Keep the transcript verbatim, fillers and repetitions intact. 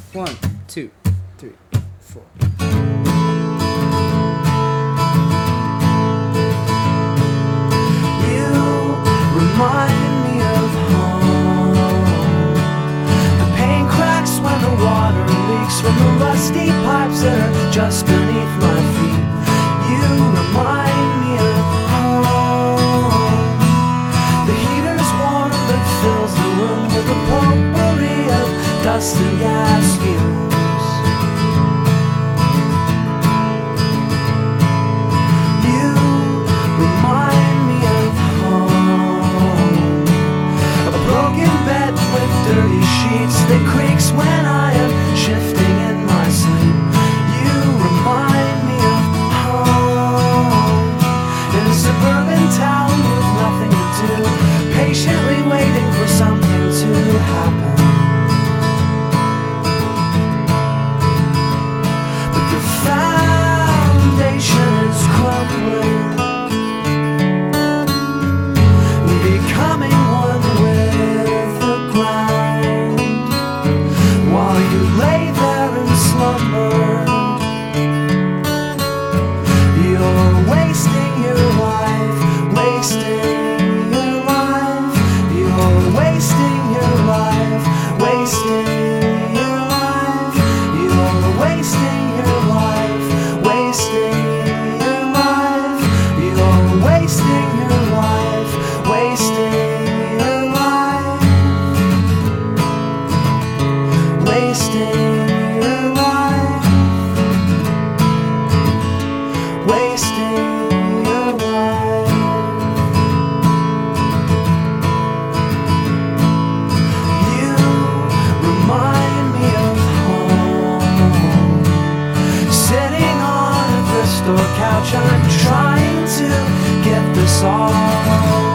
One, two, three, four. You remind me of home. The paint cracks when the water leaks from the rusty pipes that are just beneath my feet. You remind me of home. The heater's warm but fills the room with a potpourri of dust and gas fumes. You remind me of home. A broken bed with dirty sheets that creaks when I am shifting in my sleep. You remind me of home. In a suburban town with nothing to do, patiently waiting for something to happen. But the foundation is crumbling, becoming one with the ground. While you lay there in slumber, you're wasting your life, wasting your life. You're wasting your life, wasting your life. You're wasting your life, wasting your life. You're wasting your life, wasting your life. Wasting your life, wasting your life. You remind me of home. Sitting on a Bristol couch, I'm trying to get this all